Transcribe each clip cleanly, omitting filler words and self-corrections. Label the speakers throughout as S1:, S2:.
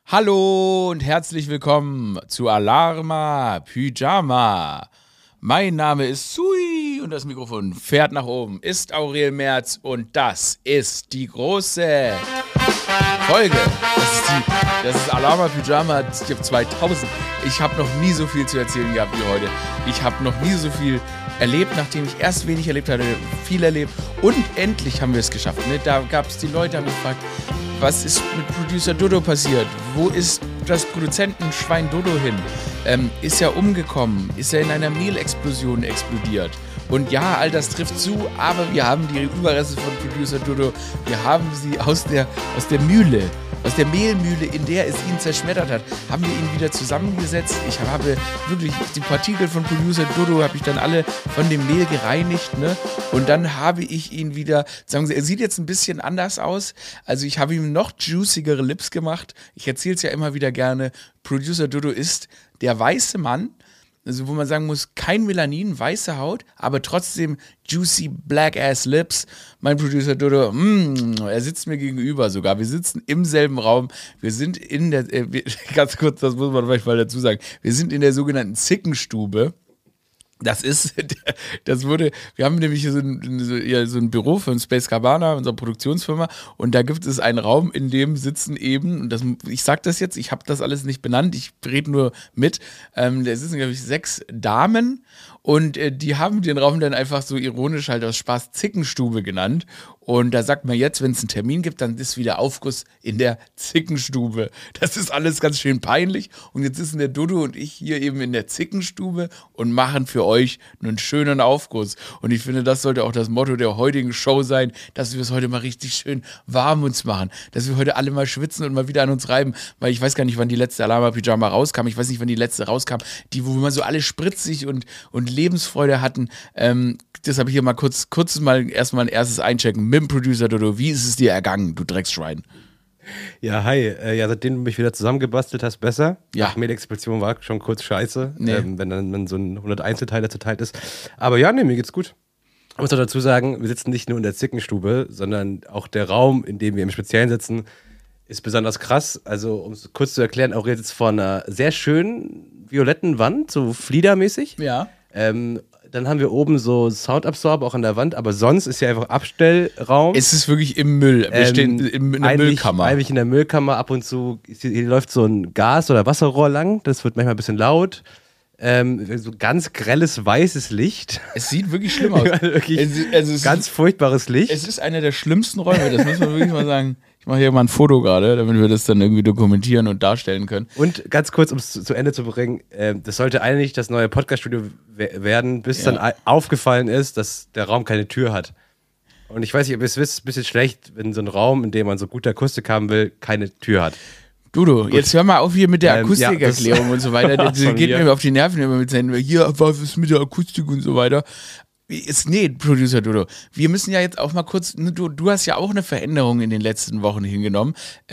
S1: Hallo und herzlich willkommen zu Alarma Pyjama. Mein Name ist Sui und das Mikrofon fährt nach oben. Ist Aurel Merz und das ist die große Folge. Das ist Alarma Pyjama 2000. Ich habe noch nie so viel zu erzählen gehabt wie heute. Ich habe noch nie so viel erlebt, nachdem ich erst wenig erlebt hatte, viel erlebt. Und endlich haben wir es geschafft. Ne? Da gab es die Leute, haben gefragt, was ist mit Producer Dodo passiert? Wo ist das Produzentenschwein Dodo hin? Ist er umgekommen? Ist er in einer Mehlexplosion explodiert? Und ja, all das trifft zu, aber wir haben die Überreste von Producer Dodo, wir haben sie aus der Mühle, aus der Mehlmühle, in der es ihn zerschmettert hat, haben wir ihn wieder zusammengesetzt. Ich habe wirklich die Partikel von Producer Dodo, habe ich dann alle von dem Mehl gereinigt, ne? Und dann habe ich ihn wieder, sagen Sie, er sieht jetzt ein bisschen anders aus. Also ich habe ihm noch juicigere Lips gemacht. Ich erzähle es ja immer wieder gerne. Producer Dodo ist der weiße Mann, also wo man sagen muss, kein Melanin, weiße Haut, aber trotzdem juicy black ass lips. Mein Producer Dodo, er sitzt mir gegenüber sogar. Wir sitzen im selben Raum. Wir sind in der, ganz kurz, das muss man vielleicht mal dazu sagen, wir sind in der sogenannten Zickenstube. Wir haben nämlich hier so ein Büro von Space Cabana, unserer Produktionsfirma, und da gibt es einen Raum, in dem sitzen eben, und ich sag das jetzt, ich habe das alles nicht benannt, ich rede nur mit, da sitzen, glaube ich, 6 Damen, und die haben den Raum dann einfach so ironisch halt aus Spaß Zickenstube genannt. Und da sagt man jetzt, wenn es einen Termin gibt, dann ist wieder Aufguss in der Zickenstube. Das ist alles ganz schön peinlich. Und jetzt sitzen der Dodo und ich hier eben in der Zickenstube und machen für euch einen schönen Aufguss. Und ich finde, das sollte auch das Motto der heutigen Show sein, dass wir es heute mal richtig schön warm uns machen. Dass wir heute alle mal schwitzen und mal wieder an uns reiben. Weil ich weiß gar nicht, wann die letzte Alarma Pyjama rauskam. Ich weiß nicht, wann die letzte rauskam. Die, wo wir so alle spritzig und Lebensfreude hatten. Das habe ich hier mal kurz erstmal ein erstes Einchecken mit dem Producer Dodo. Wie ist es dir ergangen, du Drecksschwein?
S2: Ja, hi. Seitdem du mich wieder zusammengebastelt hast, besser.
S1: Ja.
S2: Mehlexplosion war schon kurz scheiße,
S1: Nee.
S2: wenn dann so ein 100 Einzelteile zerteilt ist. Aber ja, nee, mir geht's gut. Ich muss auch dazu sagen, wir sitzen nicht nur in der Zickenstube, sondern auch der Raum, in dem wir im Speziellen sitzen, ist besonders krass. Also, um es kurz zu erklären, Aurel sitzt vor einer sehr schönen violetten Wand, so fliedermäßig.
S1: Ja.
S2: Dann haben wir oben so Soundabsorber auch an der Wand, aber sonst ist ja einfach Abstellraum.
S1: Es ist wirklich im Müll. Wir stehen in der Müllkammer.
S2: Eigentlich in der Müllkammer, ab und zu hier läuft so ein Gas- oder Wasserrohr lang, das wird manchmal ein bisschen laut. So ganz grelles weißes Licht.
S1: Es sieht wirklich schlimm aus.
S2: Wirklich ganz furchtbares Licht.
S1: Es ist einer der schlimmsten Räume, das muss man wirklich mal sagen. Ich mache hier mal ein Foto gerade, damit wir das dann irgendwie dokumentieren und darstellen können.
S2: Und ganz kurz, um es zu Ende zu bringen, das sollte eigentlich das neue Podcast-Studio werden, bis dann aufgefallen ist, dass der Raum keine Tür hat. Und ich weiß nicht, ob ihr es wisst, es ist ein bisschen schlecht, wenn so ein Raum, in dem man so gute Akustik haben will, keine Tür hat.
S1: Dudu, jetzt hör mal auf hier mit der Akustikerklärung und so weiter. Der geht mir auf die Nerven immer mit seinen, hier, was ist mit der Akustik und so weiter. Nee, Producer Dodo, wir müssen ja jetzt auch mal kurz, du hast ja auch eine Veränderung in den letzten Wochen hingenommen,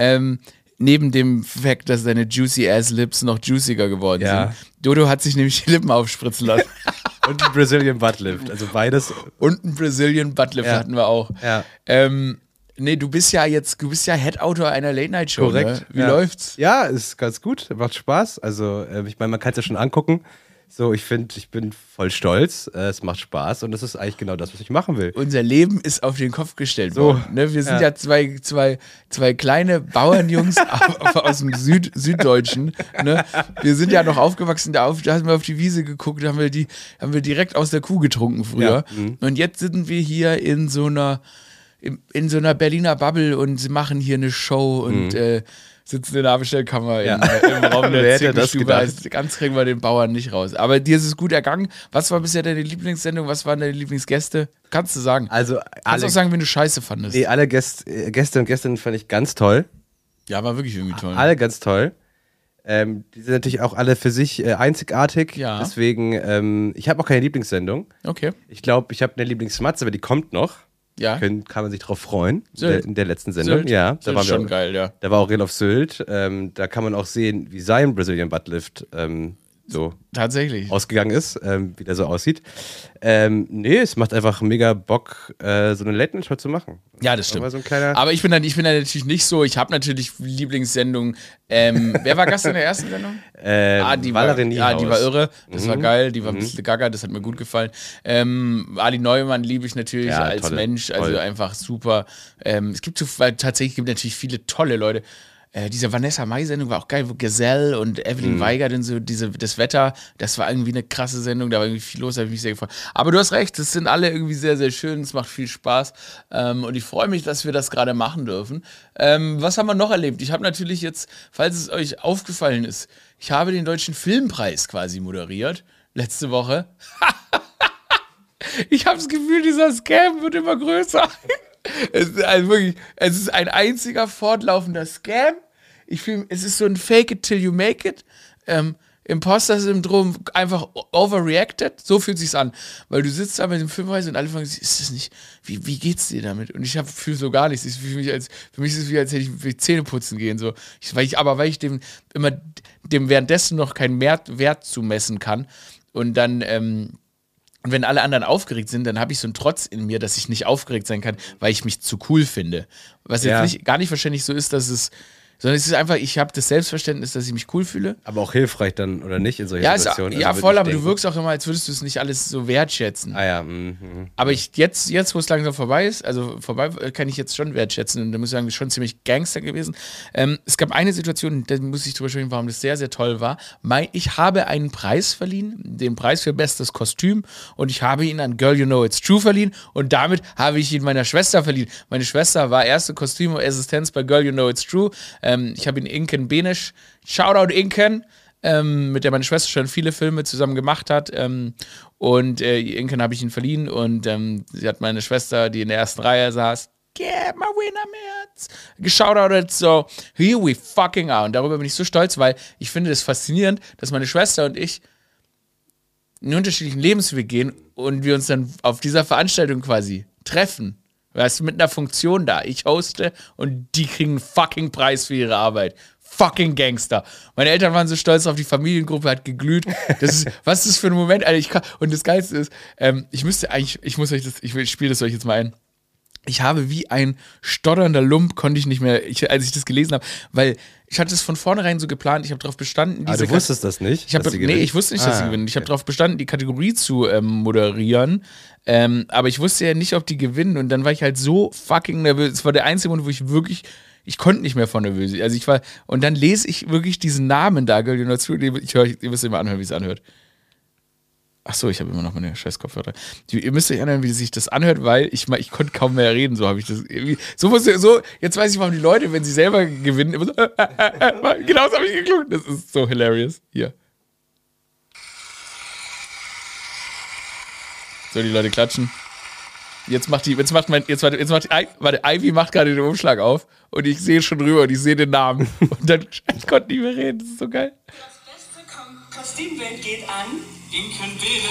S1: neben dem Fakt, dass deine juicy ass Lips noch juiciger geworden sind. Dodo hat sich nämlich die Lippen aufspritzen lassen.
S2: Und ein Brazilian Buttlift, also beides.
S1: Und ein Brazilian Buttlift hatten wir auch.
S2: Ja.
S1: Nee, du bist ja Head-Autor einer Late-Night-Show.
S2: Korrekt.
S1: Ne? Wie läuft's?
S2: Ja, ist ganz gut, macht Spaß. Also, ich meine, man kann es ja schon angucken. So, ich bin voll stolz, es macht Spaß und das ist eigentlich genau das, was ich machen will.
S1: Unser Leben ist auf den Kopf gestellt worden. Ne? Wir sind ja zwei kleine Bauernjungs aus dem Süddeutschen. Ne? Wir sind ja noch aufgewachsen, da haben wir auf die Wiese geguckt, haben wir direkt aus der Kuh getrunken früher. Ja. Und jetzt sind wir hier in so einer Berliner Bubble und machen hier eine Show und sitzen in der Abstellkammer im Raum der Zickenstube. Also ganz kriegen wir den Bauern nicht raus. Aber dir ist es gut ergangen. Was war bisher deine Lieblingssendung? Was waren deine Lieblingsgäste? Kannst du sagen.
S2: Also
S1: kannst du auch sagen, wenn du Scheiße fandest.
S2: Nee, alle Gäste und Gästinnen fand ich ganz toll.
S1: Ja, war wirklich irgendwie toll.
S2: Alle ganz toll. Die sind natürlich auch alle für sich einzigartig.
S1: Ja.
S2: Deswegen, ich habe auch keine Lieblingssendung.
S1: Okay.
S2: Ich glaube, ich habe eine Lieblingsmatze, aber die kommt noch.
S1: Ja.
S2: Kann man sich drauf freuen.
S1: Sylt.
S2: In der letzten Sendung.
S1: Sylt.
S2: Ja,
S1: da war schon geil, ja.
S2: Da war Aurel auf Sylt. Da kann man auch sehen, wie sein Brazilian Buttlift so
S1: Tatsächlich.
S2: ausgegangen ist, wie der so aussieht. Nee, es macht einfach mega Bock, so eine Late-Night-Show zu machen.
S1: Ja, das stimmt.
S2: Aber, so ein kleiner
S1: Aber ich bin da natürlich nicht so. Ich habe natürlich Lieblingssendungen. Wer war Gast in der ersten Sendung? Die war irre. Das war geil. Die war ein bisschen gaga. Das hat mir gut gefallen. Ali Neumann liebe ich natürlich als Mensch. Also einfach super. Tatsächlich gibt es natürlich viele tolle Leute. Diese Vanessa Mai-Sendung war auch geil, wo Gazelle und Evelyn Weigert und so, das Wetter, das war irgendwie eine krasse Sendung, da war irgendwie viel los, da habe ich mich sehr gefreut. Aber du hast recht, das sind alle irgendwie sehr, sehr schön, es macht viel Spaß und ich freue mich, dass wir das gerade machen dürfen. Was haben wir noch erlebt? Ich habe natürlich jetzt, falls es euch aufgefallen ist, ich habe den Deutschen Filmpreis quasi moderiert, letzte Woche. Ich habe das Gefühl, dieser Scam wird immer größer. Es ist ein einziger fortlaufender Scam. Es ist so ein Fake it till you make it. Imposter-Syndrom einfach overreacted. So fühlt sich's an. Weil du sitzt da mit dem Filmpreis und alle fragen sich, ist das nicht, wie geht's dir damit? Und ich fühle so gar nichts. Für mich ist es wie, als hätte ich Zähne putzen gehen. So. Weil ich dem währenddessen noch keinen Wert zumessen kann. Und dann, und wenn alle anderen aufgeregt sind, dann habe ich so einen Trotz in mir, dass ich nicht aufgeregt sein kann, weil ich mich zu cool finde. Was jetzt gar nicht wahrscheinlich so ist, sondern es ist einfach, ich habe das Selbstverständnis, dass ich mich cool fühle.
S2: Aber auch hilfreich dann, oder nicht, in solchen Situationen?
S1: Ja, voll, aber du wirkst auch immer, als würdest du es nicht alles so wertschätzen. Aber jetzt, wo es langsam vorbei ist, kann ich jetzt schon wertschätzen. Und da muss ich sagen, das ist schon ziemlich Gangster gewesen. Es gab eine Situation, da muss ich drüber sprechen, warum das sehr, sehr toll war. Ich habe einen Preis verliehen, den Preis für bestes Kostüm, und ich habe ihn an Girl You Know It's True verliehen, und damit habe ich ihn meiner Schwester verliehen. Meine Schwester war erste Kostümassistenz bei Girl You Know It's True. Ich habe ihn Inken Benisch, Shoutout Inken, mit der meine Schwester schon viele Filme zusammen gemacht hat. Und Inken habe ich ihn verliehen, und sie hat meine Schwester, die in der ersten Reihe saß, my win am Herz, geschautoutet, so, here we fucking are. Und darüber bin ich so stolz, weil ich finde es faszinierend, dass meine Schwester und ich einen unterschiedlichen Lebensweg gehen und wir uns dann auf dieser Veranstaltung quasi treffen. Weißt du, mit einer Funktion da. Ich hoste und die kriegen einen fucking Preis für ihre Arbeit. Fucking Gangster. Meine Eltern waren so stolz auf die Familiengruppe, hat geglüht. Was ist das für ein Moment, Alter? Und das Geilste ist, ich spiele das euch jetzt mal ein. Ich habe wie ein stotternder Lump, konnte ich nicht mehr, als ich das gelesen habe, weil ich hatte es von vornherein so geplant, ich habe darauf bestanden,
S2: du wusstest das nicht?
S1: Ich wusste nicht, dass sie gewinnen. Ich habe darauf bestanden, die Kategorie zu moderieren, aber ich wusste ja nicht, ob die gewinnen, und dann war ich halt so fucking nervös. Es war der einzige Moment, wo ich konnte nicht mehr von nervös. Also und dann lese ich wirklich diesen Namen da, Girl, ihr müsst immer anhören, wie es anhört. Ach so, ich habe immer noch meine scheiß Kopfhörer. Ihr müsst euch erinnern, wie sich das anhört, weil ich konnte kaum mehr reden, so habe ich das irgendwie. Jetzt weiß ich, warum die Leute, wenn sie selber gewinnen, immer so, genau so habe ich geklungen. Das ist so hilarious. Hier. So, die Leute klatschen. Ivy macht gerade den Umschlag auf und ich sehe schon rüber und ich sehe den Namen. Und dann, ich konnte nicht mehr reden, das ist so geil.
S3: Das beste Kostümbild geht an Inken Benisch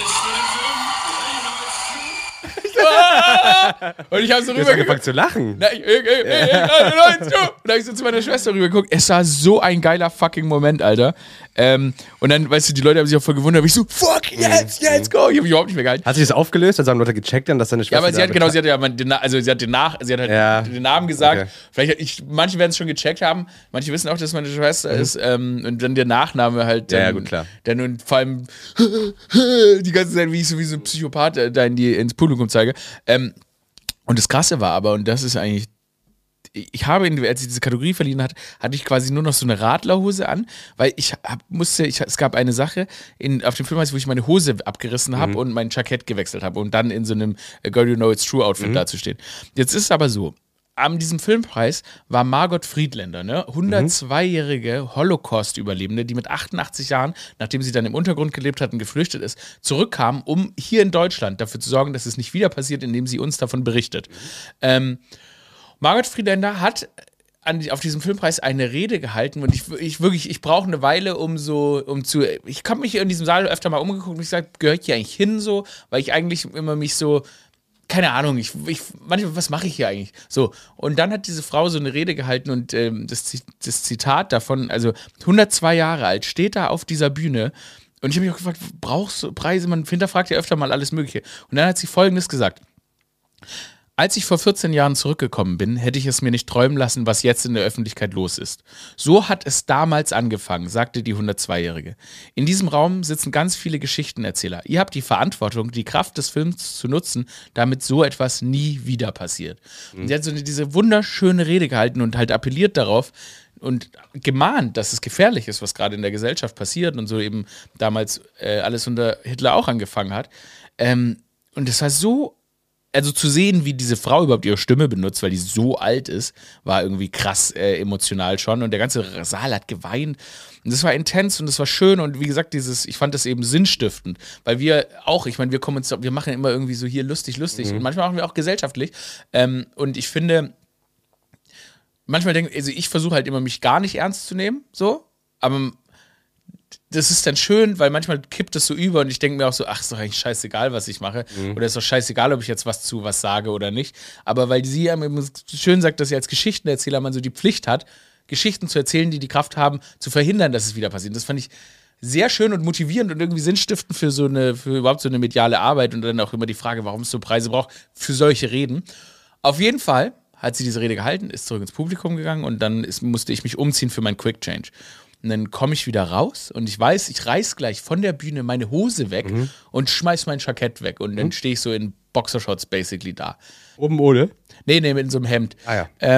S1: und ich habe so
S2: rüber angefangen zu lachen.
S1: Und da habe ich so zu meiner Schwester rüber geguckt. Es war so ein geiler fucking Moment, Alter. Und dann, weißt du, die Leute haben sich auch voll gewundert. Ich so, fuck, yes, go. Ich habe mich überhaupt nicht mehr gehalten.
S2: Hat sich das aufgelöst? Also haben Leute gecheckt dann, dass deine Schwester.
S1: Ja, aber sie hat den Namen gesagt. Okay. Manche werden es schon gecheckt haben. Manche wissen auch, dass meine Schwester ist. Und dann der Nachname halt.
S2: Gut, klar.
S1: Dann und vor allem die ganze Zeit, wie ich so wie so ein Psychopath da ins Publikum zeige. Und das Krasse war aber, und das ist eigentlich, als ich diese Kategorie verliehen hatte ich quasi nur noch so eine Radlerhose an, weil es gab eine Sache auf dem Film, wo ich meine Hose abgerissen habe und mein Jackett gewechselt habe, um dann in so einem Girl You Know It's True Outfit dazustehen. Jetzt ist es aber so, an diesem Filmpreis war Margot Friedländer, ne? 102-jährige Holocaust-Überlebende, die mit 88 Jahren, nachdem sie dann im Untergrund gelebt hat und geflüchtet ist, zurückkam, um hier in Deutschland dafür zu sorgen, dass es nicht wieder passiert, indem sie uns davon berichtet. Margot Friedländer hat auf diesem Filmpreis eine Rede gehalten, und ich brauche eine Weile, ich habe mich in diesem Saal öfter mal umgeguckt und ich gesagt, gehört hier eigentlich hin so, weil ich eigentlich immer mich so, keine Ahnung, manchmal, was mache ich hier eigentlich? So, und dann hat diese Frau so eine Rede gehalten, und das Zitat davon, also 102 Jahre alt, steht da auf dieser Bühne Und ich habe mich auch gefragt, brauchst du Preise? Man hinterfragt ja öfter mal alles Mögliche. Und dann hat sie Folgendes gesagt. Als ich vor 14 Jahren zurückgekommen bin, hätte ich es mir nicht träumen lassen, was jetzt in der Öffentlichkeit los ist. So hat es damals angefangen, sagte die 102-Jährige. In diesem Raum sitzen ganz viele Geschichtenerzähler. Ihr habt die Verantwortung, die Kraft des Films zu nutzen, damit so etwas nie wieder passiert. Und sie hat so diese wunderschöne Rede gehalten und halt appelliert darauf und gemahnt, dass es gefährlich ist, was gerade in der Gesellschaft passiert und so eben damals alles unter Hitler auch angefangen hat. Und es war so, also zu sehen, wie diese Frau überhaupt ihre Stimme benutzt, weil die so alt ist, war irgendwie krass emotional schon. Und der ganze Saal hat geweint. Und das war intens und das war schön. Und wie gesagt, ich fand das eben sinnstiftend. Weil wir auch, ich meine, wir machen immer irgendwie so hier lustig. Und manchmal machen wir auch gesellschaftlich. Und ich finde, manchmal also ich versuche halt immer, mich gar nicht ernst zu nehmen, so. Aber das ist dann schön, weil manchmal kippt es so über und ich denke mir auch so, ach, ist doch eigentlich scheißegal, was ich mache. Oder ist doch scheißegal, ob ich jetzt was sage oder nicht. Aber weil sie eben schön sagt, dass sie als Geschichtenerzähler man so die Pflicht hat, Geschichten zu erzählen, die die Kraft haben, zu verhindern, dass es wieder passiert. Das fand ich sehr schön und motivierend und irgendwie sinnstiftend für überhaupt so eine mediale Arbeit und dann auch immer die Frage, warum es so Preise braucht für solche Reden. Auf jeden Fall hat sie diese Rede gehalten, ist zurück ins Publikum gegangen und dann musste ich mich umziehen für meinen Quick Change. Und dann komme ich wieder raus und ich weiß, ich reiß gleich von der Bühne meine Hose weg und schmeiß mein Jackett weg. Und dann stehe ich so in Boxershorts basically da.
S2: Oben ohne?
S1: Nee, mit so einem Hemd.
S2: Ah ja.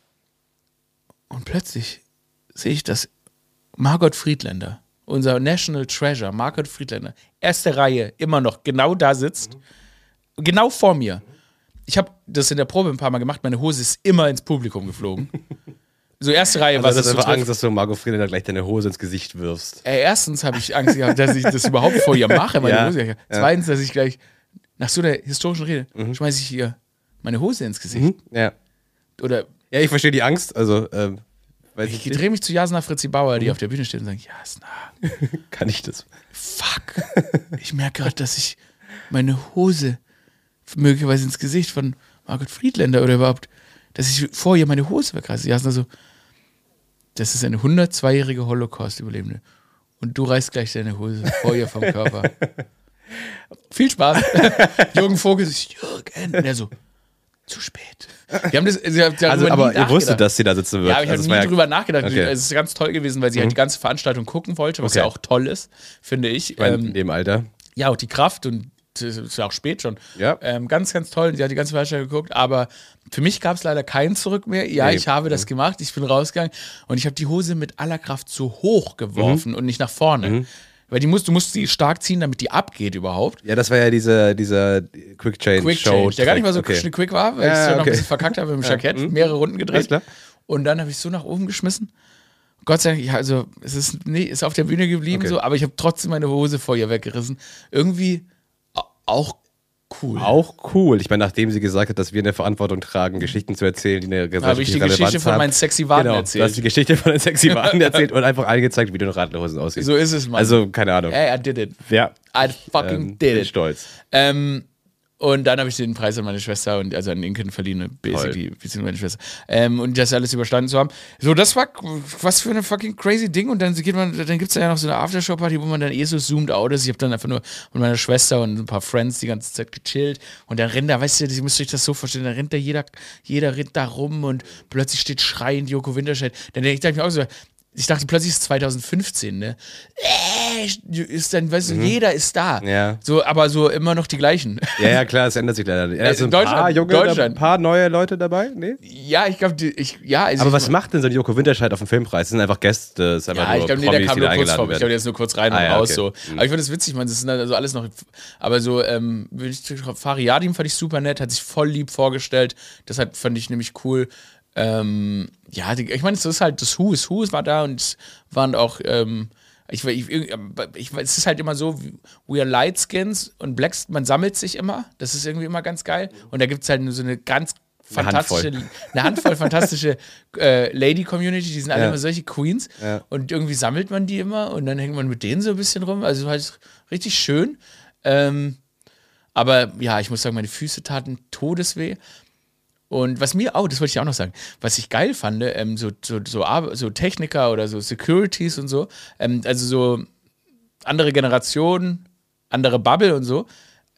S1: Und plötzlich sehe ich, dass Margot Friedländer, unser National Treasure, Margot Friedländer, erste Reihe, immer noch genau da sitzt. Genau vor mir. Ich habe das in der Probe ein paar Mal gemacht, meine Hose ist immer ins Publikum geflogen. So erste Reihe,
S2: Also
S1: was
S2: hast
S1: es
S2: du
S1: so
S2: einfach Angst, dass du Margot Friedländer gleich deine Hose ins Gesicht wirfst.
S1: Erstens habe ich Angst gehabt, dass ich das überhaupt vor ihr mache, meine
S2: Ja,
S1: Hose.
S2: ja.
S1: Zweitens, dass ich gleich nach so einer historischen Rede schmeiße ich ihr meine Hose ins Gesicht.
S2: Ja.
S1: Oder
S2: Ja, ich verstehe die Angst. Also, weiß
S1: ich
S2: ich
S1: drehe mich zu Jasna Fritzi Bauer, die auf der Bühne steht und sagt, Jasna,
S2: kann ich das?
S1: fuck. Ich merke gerade, dass ich meine Hose möglicherweise ins Gesicht von Margot Friedländer oder überhaupt, dass ich vor ihr meine Hose wegreiße. Jasna so, das ist eine 102-jährige Holocaust-Überlebende. Und du reißt gleich deine Hose vor ihr vom Körper. Viel Spaß. Jürgen Vogel ist Jürgen. Und er so, zu spät. Wir haben
S2: Aber ihr wusstet, dass sie da sitzen wird.
S1: Ja, aber ich habe nie drüber nachgedacht.
S2: Okay.
S1: Es ist ganz toll gewesen, weil sie halt die ganze Veranstaltung gucken wollte, was ja auch toll ist, finde ich.
S2: In dem Alter.
S1: Ja, auch die Kraft und es ist ja auch spät schon.
S2: Ja.
S1: Ganz, ganz toll. Sie hat die ganze Veranstaltung geguckt, aber für mich gab es leider kein Zurück mehr. Ja,
S2: Nee.
S1: ich habe das gemacht, ich bin rausgegangen und ich habe die Hose mit aller Kraft so hoch geworfen und nicht nach vorne. Weil du musst die stark ziehen, damit die abgeht überhaupt.
S2: Ja, das war ja dieser Quick Change Show.
S1: Der gar nicht mal so quick war, weil ich es ja noch ein bisschen verkackt habe mit dem Jackett, mehrere Runden
S2: Alles
S1: gedreht.
S2: klar.
S1: Und dann habe ich so nach oben geschmissen. Gott sei Dank, ja, also es ist auf der Bühne geblieben,
S2: Okay.
S1: so, aber ich habe trotzdem meine Hose vor ihr weggerissen. Irgendwie auch cool.
S2: Auch cool. Ich meine, nachdem sie gesagt hat, dass wir eine Verantwortung tragen, Geschichten zu erzählen, die eine gesellschaftliche
S1: habe ich die
S2: Relevanz
S1: Geschichte von
S2: haben.
S1: meinen sexy Waden
S2: Du hast
S1: erzählt.
S2: die Geschichte von den sexy Waden erzählt und einfach allen gezeigt, wie du in Radlerhosen aussiehst.
S1: So ist es, Mann.
S2: Also, keine Ahnung.
S1: Hey, I did it.
S2: Ja.
S1: I fucking did
S2: bin
S1: it.
S2: stolz.
S1: Und dann habe ich den Preis an meine Schwester und also an Inken verliehen, basically, wie meine Schwester. Und das alles überstanden zu haben. So, das war was für eine fucking crazy Ding. Und dann gibt es ja noch so eine Aftershow-Party, wo man dann so zoomed out ist. Ich habe dann einfach nur mit meiner Schwester und ein paar Friends die ganze Zeit gechillt. Und dann rennt da, weißt du, ihr müsst euch das so vorstellen, da rennt da jeder rennt da rum und plötzlich steht schreiend Joko Winterscheid. Dann denke ich mir auch so, ich dachte plötzlich ist es 2015, ne? Ist dann, weißt du, jeder ist da.
S2: Ja.
S1: So, aber so immer noch die gleichen.
S2: Ja, klar, es ändert sich leider nicht. Also
S1: Deutschland.
S2: ein paar neue Leute dabei? Nee?
S1: Ja, ich glaube,
S2: Aber was macht denn so ein Joko Winterscheid auf dem Filmpreis? Das sind einfach Gäste, das ist einfach
S1: ja,
S2: nur
S1: ich glaube,
S2: Promis,
S1: der kam
S2: die
S1: nur
S2: da
S1: kurz
S2: eingeladen
S1: vor. Ich
S2: werden.
S1: glaube, der ist nur kurz rein und
S2: ja,
S1: raus.
S2: okay.
S1: So. Aber ich finde das witzig, man, das sind also alles noch. Aber so, Fari Yadim fand ich super nett, hat sich voll lieb vorgestellt. Das fand ich nämlich cool. Ich meine, es ist halt das Who is Who, es war da und es waren auch, es ist halt immer so, we are light skins und blacks, man sammelt sich immer, das ist irgendwie immer ganz geil und da gibt es halt so eine ganz fantastische, eine Handvoll fantastische Lady-Community, die sind alle immer solche Queens und irgendwie sammelt man die immer und dann hängt man mit denen so ein bisschen rum, also halt richtig schön, aber ja, ich muss sagen, meine Füße taten todesweh. Und was mir auch, das wollte ich auch noch sagen, was ich geil fand, so Techniker oder so Securities und so, also so andere Generation, andere Bubble und so,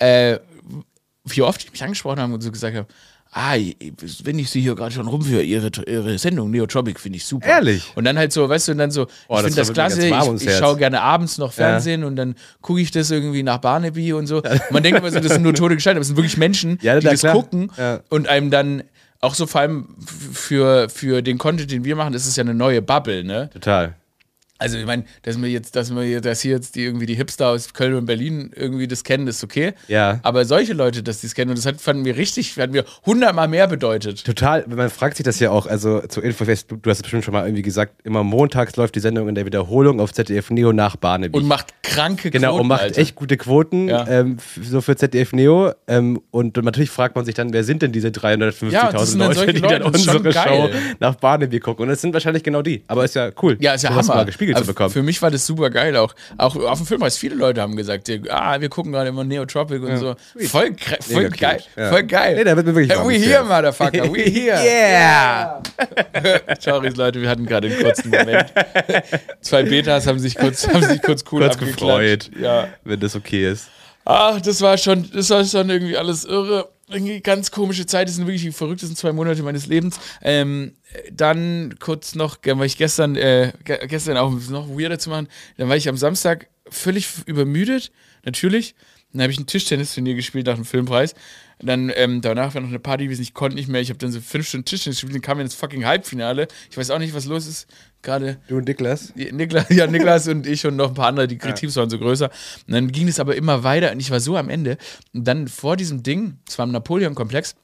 S1: wie oft die mich angesprochen haben und so gesagt haben, wenn ich sie hier gerade schon rumführe, ihre Sendung Neotropic finde ich super.
S2: Ehrlich?
S1: Und dann halt so, weißt du, und dann so, ich finde das klasse, ich schaue gerne abends noch Fernsehen und dann gucke ich das irgendwie nach Barnaby und so. Und man denkt immer so, das sind nur tote Gestalten, aber es sind wirklich Menschen, die das gucken und einem dann auch so vor allem für den Content, den wir machen, ist es ja eine neue Bubble, ne?
S2: Total.
S1: Also ich meine, dass hier jetzt die Hipster aus Köln und Berlin irgendwie das kennen, ist okay.
S2: Ja.
S1: Aber solche Leute, dass die es kennen, und das fanden wir 100-mal mehr bedeutet.
S2: Total, man fragt sich das ja auch, also zur Info, du hast es bestimmt schon mal irgendwie gesagt, immer montags läuft die Sendung in der Wiederholung auf ZDF Neo nach Barnaby.
S1: Und macht kranke Quoten,
S2: genau, und macht
S1: Alter.
S2: echt gute Quoten, so für ZDF Neo. Und natürlich fragt man sich dann, wer sind denn diese 350.000 Leute, die dann unsere Show nach Barnaby gucken? Und das sind wahrscheinlich genau die. Aber ist ja cool.
S1: Ja, ist ja
S2: sowas
S1: Hammer.
S2: mal gespiegelt zu bekommen.
S1: Für mich war das super geil. Auch auf dem Filmpreis, viele Leute haben gesagt, wir gucken gerade immer Neotropic und so. Voll geil.
S2: Ja.
S1: Voll geil.
S2: Nee, da wird mir wirklich
S1: we here, motherfucker. We here.
S2: Yeah!
S1: Sorry, Leute, wir hatten gerade einen kurzen Moment. 2 Betas haben sich kurz cool
S2: gefreut,
S1: ja.
S2: Wenn das okay ist.
S1: Ach, das war schon irgendwie alles irre. Irgendwie ganz komische Zeit. Das sind wirklich die verrücktesten 2 Monate meines Lebens. Dann kurz noch, weil ich gestern auch noch weirder zu machen, dann war ich am Samstag völlig übermüdet, natürlich. Dann habe ich ein Tischtennisturnier gespielt nach dem Filmpreis. Dann danach war noch eine Party gewesen, ich konnte nicht mehr. Ich habe dann so 5 Stunden Tischtennis gespielt und kam ins fucking Halbfinale. Ich weiß auch nicht, was los ist gerade.
S2: Du und Niklas?
S1: Niklas und ich und noch ein paar andere, die Teams waren so größer. Und dann ging es aber immer weiter und ich war so am Ende. Und dann vor diesem Ding, das war im Napoleon-Komplex,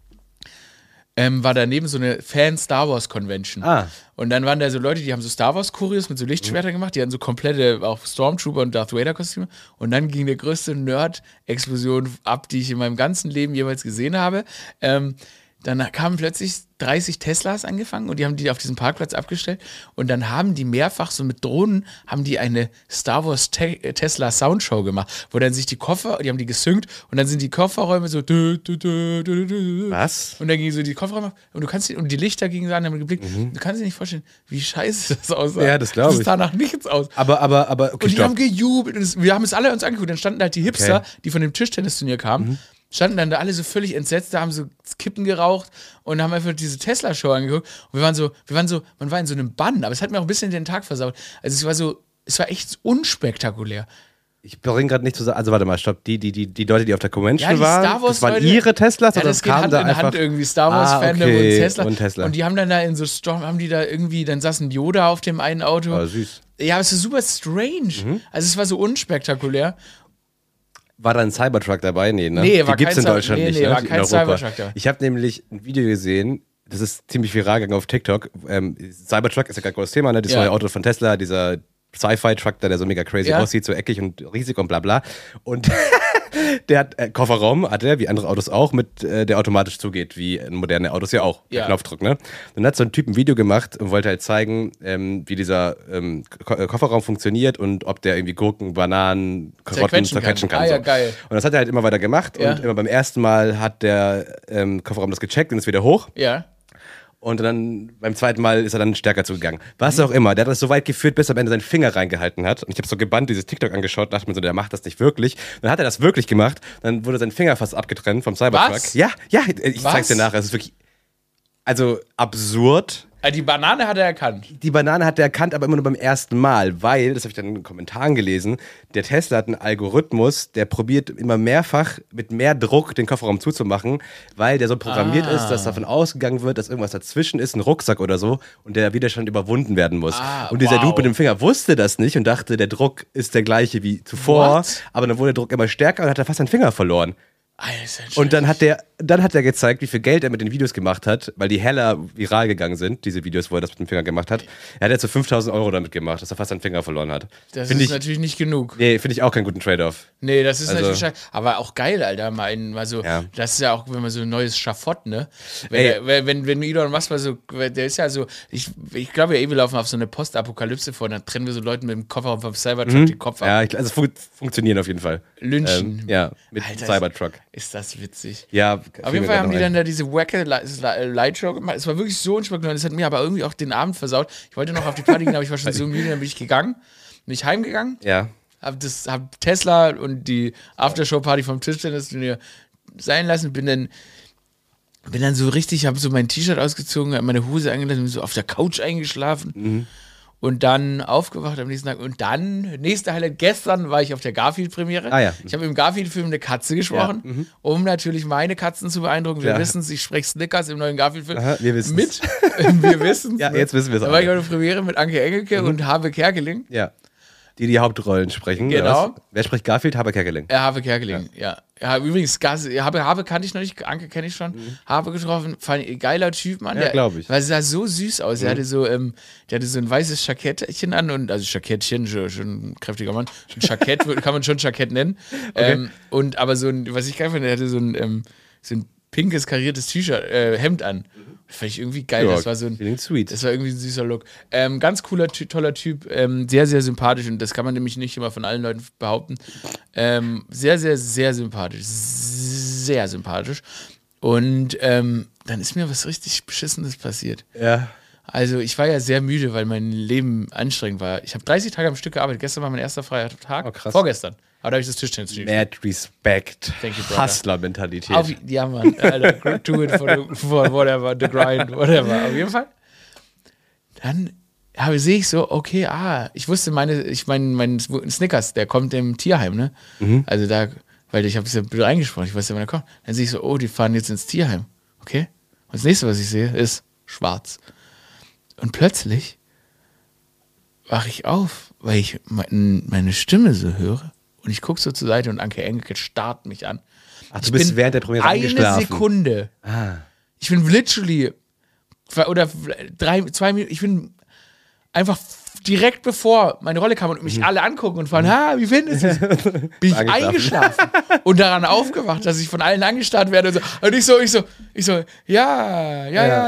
S1: war daneben so eine Fan-Star Wars-Convention. Und dann waren da so Leute, die haben so Star Wars-Choreos mit so Lichtschwertern gemacht, die hatten so komplette auch Stormtrooper und Darth Vader-Kostüme. Und dann ging eine größte Nerd-Explosion ab, die ich in meinem ganzen Leben jeweils gesehen habe. Dann kamen plötzlich 30 Teslas angefangen und die haben die auf diesem Parkplatz abgestellt und dann haben die mehrfach so mit Drohnen eine Star Wars Tesla Soundshow gemacht, wo dann sich die haben die gesynkt und dann sind die Kofferräume so
S2: Was?
S1: Und dann gingen so die Kofferräume und die Lichter gingen so an, haben geblickt. Du kannst dir nicht vorstellen, wie scheiße das aussah.
S2: Ja, das glaube ich.
S1: Das sah nach nichts aus.
S2: Aber okay,
S1: und die haben gejubelt und wir haben es alle uns angeguckt. Dann standen halt die Hipster, die von dem Tischtennisturnier kamen, standen dann da alle so völlig entsetzt, da haben so Kippen geraucht und haben einfach diese Tesla-Show angeguckt. Und man war in so einem Bann, aber es hat mir auch ein bisschen den Tag versaut. Also es war echt unspektakulär.
S2: Ich bringe gerade nicht zusammen, also warte mal, stopp, die Leute, die auf der Convention waren,
S1: Star Wars
S2: das waren
S1: Leute,
S2: ihre Teslas oder
S1: das geht
S2: kam
S1: Hand
S2: da
S1: in
S2: einfach
S1: Hand irgendwie, Star Wars-Fandom und Tesla.
S2: Und
S1: die haben dann da in so Storm, haben die da irgendwie, dann saß ein Yoda auf dem einen Auto.
S2: Oh, süß.
S1: Ja, aber es ist super strange. Also es war so unspektakulär.
S2: War da ein Cybertruck dabei? Nee, ne?
S1: Nee, war
S2: die gibt's
S1: kein
S2: in Deutschland nicht,
S1: nee,
S2: ne?
S1: war kein
S2: in Europa.
S1: Cybertruck da.
S2: Ich habe nämlich ein Video gesehen, das ist ziemlich viral gegangen auf TikTok. Cybertruck ist ja gerade großes Thema, ne? Das neue Auto von Tesla, dieser Sci-Fi-Truck, der so mega crazy aussieht, so eckig und riesig und bla bla. Und der hat Kofferraum, hat er, wie andere Autos auch, der automatisch zugeht, wie moderne Autos ja auch, per Knopfdruck, ne? Dann hat so ein Typ ein Video gemacht und wollte halt zeigen, wie dieser Kofferraum funktioniert und ob der irgendwie Gurken, Bananen, Karotten zerquetschen kann.
S1: Ja, geil.
S2: Und das hat er halt immer weiter gemacht und immer beim ersten Mal hat der Kofferraum das gecheckt und ist wieder hoch.
S1: Ja.
S2: Und dann beim zweiten Mal ist er dann stärker zugegangen. Was auch immer. Der hat das so weit geführt, bis er am Ende seinen Finger reingehalten hat. Und ich habe so gebannt dieses TikTok angeschaut, dachte mir so, der macht das nicht wirklich. Dann hat er das wirklich gemacht. Dann wurde sein Finger fast abgetrennt vom Cybertruck.
S1: Was?
S2: Ja, ich zeig's dir nachher. Es ist wirklich, also absurd.
S1: Die Banane hat er erkannt.
S2: Die Banane hat er erkannt, aber immer nur beim ersten Mal, weil, das habe ich dann in den Kommentaren gelesen, der Tesla hat einen Algorithmus, der probiert immer mehrfach mit mehr Druck den Kofferraum zuzumachen, weil der so programmiert ist, dass davon ausgegangen wird, dass irgendwas dazwischen ist, ein Rucksack oder so, und der Widerstand überwunden werden muss. Und dieser Dude mit dem Finger wusste das nicht und dachte, der Druck ist der gleiche wie zuvor, aber dann wurde der Druck immer stärker und hat er fast seinen Finger verloren. Und dann hat er gezeigt, wie viel Geld er mit den Videos gemacht hat, weil die heller viral gegangen sind, diese Videos, wo er das mit dem Finger gemacht hat. Er hat jetzt so 5.000 € damit gemacht, dass er fast seinen Finger verloren hat.
S1: Das ist natürlich nicht genug.
S2: Nee, finde ich auch keinen guten Trade-off.
S1: Nee, das ist natürlich scheiße. Aber auch geil, Alter. Das ist ja auch, wenn man so ein neues Schafott, ne? Wenn Elon Musk mal so, der ist ja so, ich glaube ja, wir laufen auf so eine Postapokalypse vor, dann trennen wir so Leuten mit dem Kofferraum vom Cybertruck den Kopf ab.
S2: Ja, also funktionieren auf jeden Fall.
S1: Lynchen.
S2: Mit
S1: Alter,
S2: Cybertruck.
S1: Ist das witzig.
S2: Ja,
S1: auf jeden Fall haben die dann da diese wacke Lightshow gemacht. Es war wirklich so unspektakulär. Das hat mir aber irgendwie auch den Abend versaut. Ich wollte noch auf die Party gehen, aber ich war schon so müde, dann bin ich gegangen. Bin ich heimgegangen.
S2: Ja.
S1: hab Tesla und die Aftershow-Party vom Tischtennisturnier sein lassen, bin dann so richtig, habe so mein T-Shirt ausgezogen, habe meine Hose angelassen, bin so auf der Couch eingeschlafen und dann aufgewacht am nächsten Tag und dann, nächste Highlight, gestern war ich auf der Garfield-Premiere.
S2: Ja.
S1: Ich habe im Garfield-Film eine Katze gesprochen, um natürlich meine Katzen zu beeindrucken. Wir wissen es, ich spreche Snickers im neuen Garfield-Film.
S2: Aha, wir wissen es.
S1: Wir wissen es.
S2: Ja, jetzt wissen wir es
S1: auch. Da war ich auf der Premiere mit Anke Engelke und Habe Kerkeling.
S2: Ja. Die Hauptrollen sprechen.
S1: Genau.
S2: Oder was? Wer spricht Garfield? Habe Kerkeling.
S1: Habe Kerkeling, ja. Übrigens, Habe kannte ich noch nicht, Anke kenne ich schon. Habe getroffen, fand ich, geiler Typ, Mann.
S2: Ja, glaube ich.
S1: Weil er sah so süß aus. Der hatte so ein weißes Jackettchen an und, also Jackettchen, schon ein kräftiger Mann. Ein Jackett, kann man schon Jackett nennen.
S2: Okay.
S1: Aber was ich geil fand, der hatte so ein pinkes, kariertes T-Shirt, Hemd an. Das fand ich irgendwie geil.
S2: Ja,
S1: das war
S2: sweet.
S1: Das war irgendwie ein süßer Look. Ganz cooler, toller Typ, sehr, sehr sympathisch und das kann man nämlich nicht immer von allen Leuten behaupten. Sehr, sehr, sehr sympathisch. Sehr sympathisch. Und dann ist mir was richtig Beschissenes passiert.
S2: Ja.
S1: Also ich war ja sehr müde, weil mein Leben anstrengend war. Ich habe 30 Tage am Stück gearbeitet. Gestern war mein erster freier Tag.
S2: Oh, krass.
S1: Vorgestern. Aber da habe ich das Tischtennis gespielt.
S2: Mad Respect.
S1: Thank you, brother.
S2: Hustler-Mentalität.
S1: Ja, Mann. Alter, do it for whatever, the grind, whatever. Auf jeden Fall. Dann sehe ich so, okay, ich wusste mein Snickers, der kommt im Tierheim, ne? Also da, weil ich habe es ja blöd eingesprochen, ich wusste, wann er kommt. Dann sehe ich so, die fahren jetzt ins Tierheim. Okay? Und das nächste, was ich sehe, ist schwarz. Und plötzlich wache ich auf, weil ich meine Stimme so höre. Und ich gucke so zur Seite und Anke Engelke starrt mich an.
S2: Ach, du bist während der Premiere eingeschlafen.
S1: Eine Sekunde. Ich bin literally, oder 2 Minuten, ich bin einfach direkt bevor meine Rolle kam und mich alle angucken und fragen, wie findest du es? Bin ich eingeschlafen und daran aufgewacht, dass ich von allen angestarrt werde und so. Und ich so, ja.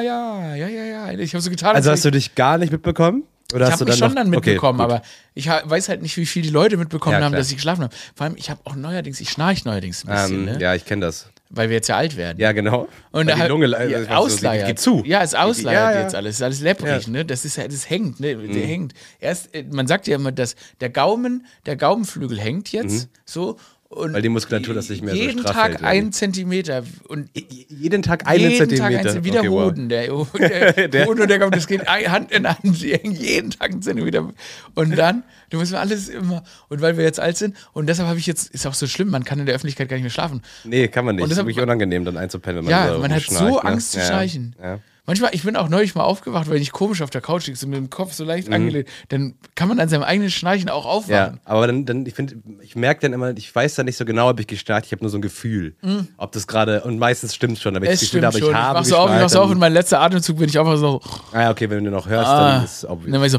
S1: Ich habe so getan.
S2: Also hast du dich gar nicht mitbekommen? Oder
S1: Ich
S2: hast du
S1: habe mich schon dann mitbekommen,
S2: okay,
S1: aber ich weiß halt nicht, wie viele die Leute mitbekommen haben,
S2: klar.
S1: dass ich geschlafen habe. Vor allem, ich habe auch ich schnarche neuerdings ein bisschen, ne?
S2: Ja, ich kenne das.
S1: Weil wir jetzt ja alt werden.
S2: Ja, genau.
S1: Und
S2: weil
S1: da
S2: die Lunge
S1: ausleiert.
S2: geht zu.
S1: Ja, es ausleiert jetzt alles. Es ist alles lepprig,
S2: Ja.
S1: ne? Das hängt, ne? Der hängt. Man sagt ja immer, dass der Gaumenflügel hängt jetzt so. Und
S2: weil die Muskulatur das nicht mehr so
S1: jeden
S2: straff
S1: Tag
S2: hält,
S1: 1 Zentimeter. Und
S2: jeden Tag einen Zentimeter.
S1: Wie der
S2: Okay, wow.
S1: Hoden. Der Hoden und der Gaumen, das geht Hand in Hand. Die hängen jeden Tag 1 Zentimeter. Und dann, du musst alles immer. Und weil wir jetzt alt sind, und deshalb habe ich jetzt, ist auch so schlimm, man kann in der Öffentlichkeit gar nicht mehr schlafen.
S2: Nee, kann man nicht.
S1: Und
S2: Das ist
S1: deshalb,
S2: wirklich unangenehm, dann einzupennen, wenn man
S1: man hat
S2: schnarcht,
S1: so
S2: ne?
S1: Angst zu schnarchen.
S2: Ja.
S1: Manchmal, ich bin auch neulich mal aufgewacht, weil ich komisch auf der Couch liege, so mit dem Kopf so leicht angelehnt. Dann kann man an seinem eigenen Schnarchen auch aufwachen.
S2: Ja, aber dann ich merke dann immer, ich weiß dann nicht so genau, ob ich geschnarcht, ich habe nur so ein Gefühl, ob das gerade, und meistens stimmt es schon, aber ich
S1: Es
S2: das Gefühl
S1: stimmt
S2: habe,
S1: schon.
S2: ich habe
S1: Ich mach's
S2: geschnarcht,
S1: auf und mein letzter Atemzug bin ich einfach so.
S2: okay, wenn du noch hörst, dann ist es obvious.
S1: Und dann war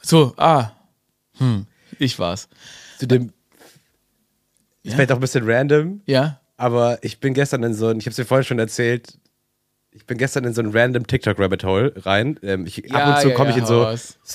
S1: ich so, ich war's.
S2: Zu dem, ist vielleicht auch ein bisschen random,
S1: Ja.
S2: aber ich bin gestern ich habe es dir vorhin schon erzählt, ich bin gestern in so ein random TikTok-Rabbit-Hole rein. Ab und zu komme ich in so